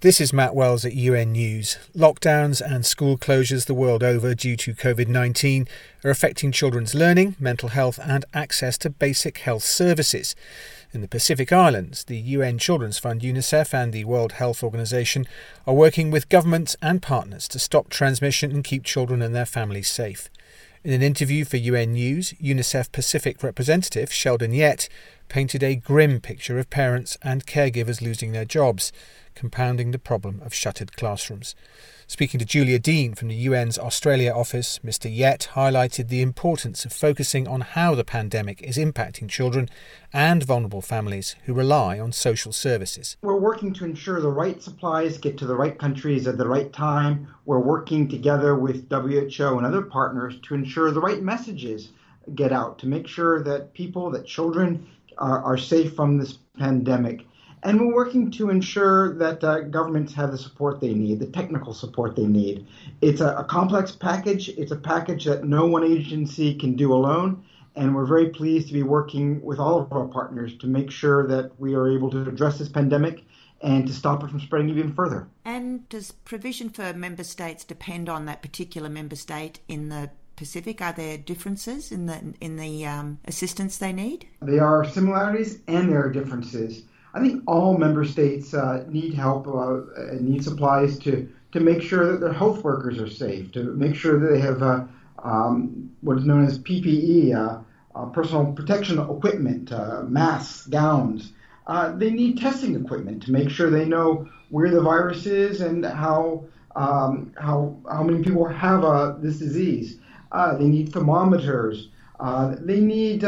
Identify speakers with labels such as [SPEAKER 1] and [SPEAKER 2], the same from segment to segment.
[SPEAKER 1] This is Matt Wells at UN News. Lockdowns and school closures the world over due to COVID-19 are affecting children's learning, mental health and access to basic health services. In the Pacific Islands, the UN Children's Fund UNICEF and the World Health Organization are working with governments and partners to stop transmission and keep children and their families safe. In an interview for UN News, UNICEF Pacific representative Sheldon Yett painted a grim picture of parents and caregivers losing their jobs, compounding the problem of shuttered classrooms. Speaking to Julia Dean from the UN's Australia office, Mr. Yett highlighted the importance of focusing on how the pandemic is impacting children and vulnerable families who rely on social services.
[SPEAKER 2] We're working to ensure the right supplies get to the right countries at the right time. We're working together with WHO and other partners to ensure the right messages get out, to make sure that children are safe from this pandemic. And we're working to ensure that governments have the support they need, the technical support they need. It's a complex package. It's a package that no one agency can do alone. And we're very pleased to be working with all of our partners to make sure that we are able to address this pandemic and to stop it from spreading even further.
[SPEAKER 3] And does provision for member states depend on that particular member state in the Pacific? Are there differences in the assistance they need?
[SPEAKER 2] There are similarities and there are differences. I think all member states need help and need supplies to make sure that their health workers are safe, to make sure that they have what is known as PPE, personal protection equipment, masks, gowns. They need testing equipment to make sure they know where the virus is and how many people have this disease. They need thermometers. They need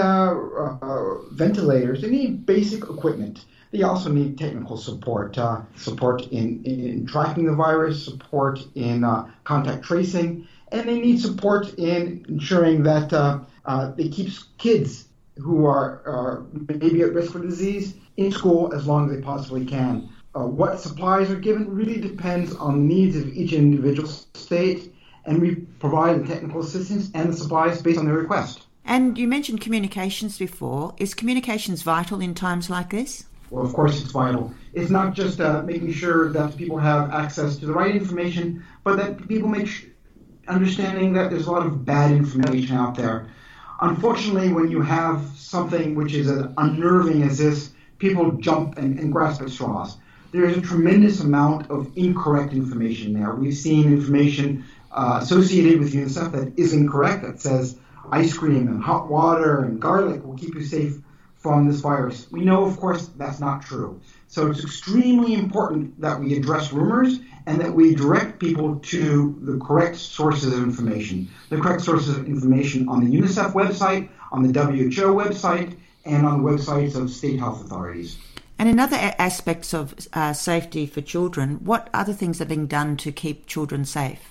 [SPEAKER 2] ventilators. They need basic equipment. They also need technical support, support in tracking the virus, support in contact tracing, and they need support in ensuring that they keep kids who are maybe at risk for disease in school as long as they possibly can. What supplies are given really depends on the needs of each individual state, and we provide the technical assistance and the supplies based on their request.
[SPEAKER 3] And you mentioned communications before. Is communications vital in times like this?
[SPEAKER 2] Well, of course it's vital. It's not just making sure that people have access to the right information, but that people understanding that there's a lot of bad information out there. Unfortunately, when you have something which is as unnerving as this, people jump and grasp at straws. There's a tremendous amount of incorrect information there. We've seen information associated with UNICEF that is incorrect, that says ice cream and hot water and garlic will keep you safe from this virus. We know, of course, that's not true. So it's extremely important that we address rumors and that we direct people to the correct sources of information. The correct sources of information on the UNICEF website, on the WHO website, and on the websites of state health authorities.
[SPEAKER 3] And in other aspects of safety for children, what other things are being done to keep children safe?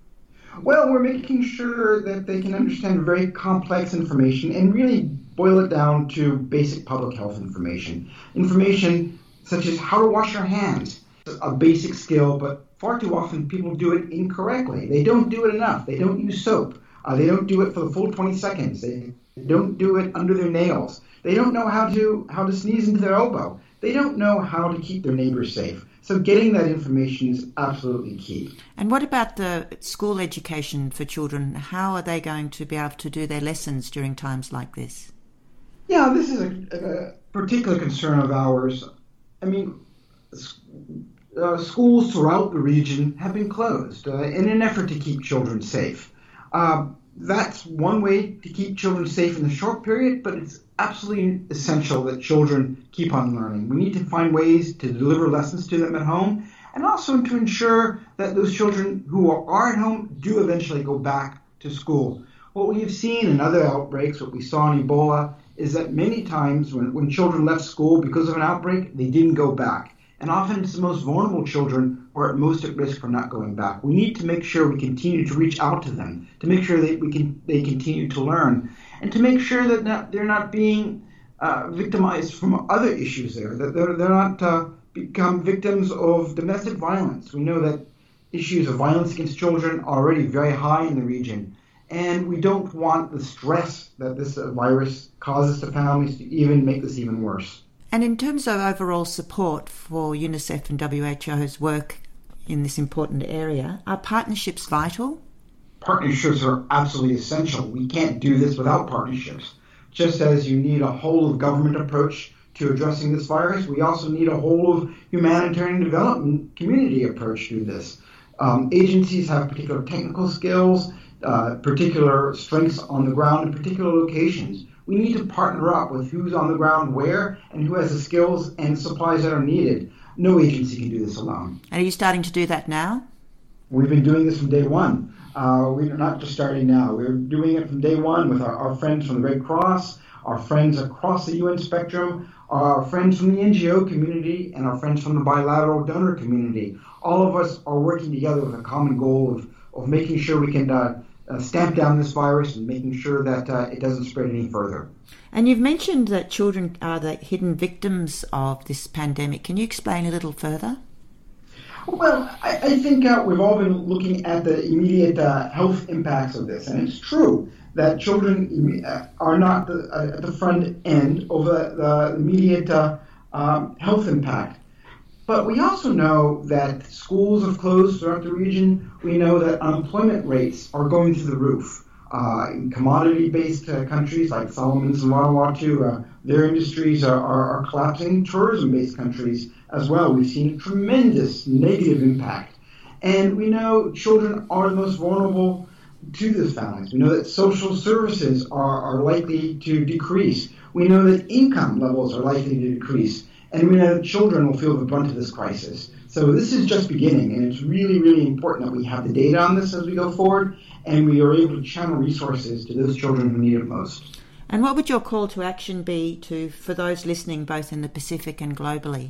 [SPEAKER 2] Well, we're making sure that they can understand very complex information and really boil it down to basic public health information. Information such as how to wash your hands, a basic skill, but far too often people do it incorrectly. They don't do it enough. They don't use soap. They don't do it for the full 20 seconds. They don't do it under their nails. They don't know how to sneeze into their elbow. They don't know how to keep their neighbors safe. So getting that information is absolutely key.
[SPEAKER 3] And what about the school education for children? How are they going to be able to do their lessons during times like this?
[SPEAKER 2] Yeah, this is a particular concern of ours. I mean, schools throughout the region have been closed in an effort to keep children safe. That's one way to keep children safe in the short period, but it's absolutely essential that children keep on learning. We need to find ways to deliver lessons to them at home and also to ensure that those children who are at home do eventually go back to school. What we have seen in other outbreaks, what we saw in Ebola, is that many times when children left school because of an outbreak, they didn't go back. And often it's the most vulnerable children who are at most at risk for not going back. We need to make sure we continue to reach out to them, to make sure that they continue to learn, and to make sure that they're not being victimized from other issues there, that they're not become victims of domestic violence. We know that issues of violence against children are already very high in the region, and we don't want the stress that this virus causes to families to even make this even worse.
[SPEAKER 3] And in terms of overall support for UNICEF and WHO's work in this important area, are partnerships vital?
[SPEAKER 2] Partnerships are absolutely essential. We can't do this without partnerships. Just as you need a whole-of-government approach to addressing this virus, we also need a whole-of-humanitarian development community approach to this. Agencies have particular technical skills, particular strengths on the ground in particular locations. We need to partner up with who's on the ground where and who has the skills and supplies that are needed. No agency can do this alone.
[SPEAKER 3] And are you starting to do that now?
[SPEAKER 2] We've been doing this from day one. We're not just starting now. We're doing it from day one with our friends from the Red Cross, our friends across the UN spectrum, our friends from the NGO community, and our friends from the bilateral donor community. All of us are working together with a common goal of making sure we can stamp down this virus and making sure that it doesn't spread any further.
[SPEAKER 3] And you've mentioned that children are the hidden victims of this pandemic. Can you explain a little further?
[SPEAKER 2] Well, I think we've all been looking at the immediate health impacts of this, and it's true that children are not at the front end of the immediate health impact. But we also know that schools have closed throughout the region. We know that unemployment rates are going through the roof. In commodity-based countries like Solomon's and Vanuatu, their industries are collapsing. Tourism-based countries as well, we've seen a tremendous negative impact. And we know children are the most vulnerable to this violence. We know that social services are likely to decrease. We know that income levels are likely to decrease. And we know that children will feel the brunt of this crisis. So this is just beginning, and it's really, really important that we have the data on this as we go forward, and we are able to channel resources to those children who need it most.
[SPEAKER 3] And what would your call to action be for those listening both in the Pacific and globally?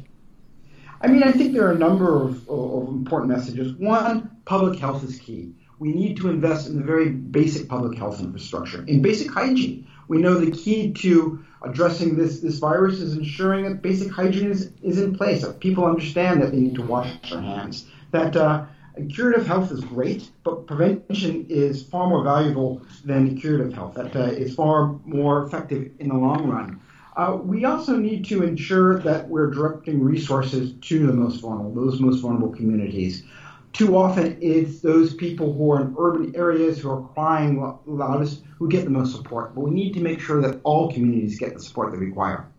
[SPEAKER 2] I think there are a number of important messages. One, public health is key. We need to invest in the very basic public health infrastructure, in basic hygiene. We know the key to addressing this virus is ensuring that basic hygiene is in place, that people understand that they need to wash their hands, that curative health is great, but prevention is far more valuable than curative health, that is far more effective in the long run. We also need to ensure that we're directing resources to those most vulnerable communities. Too often, it's those people who are in urban areas who are crying loudest who get the most support. But we need to make sure that all communities get the support they require.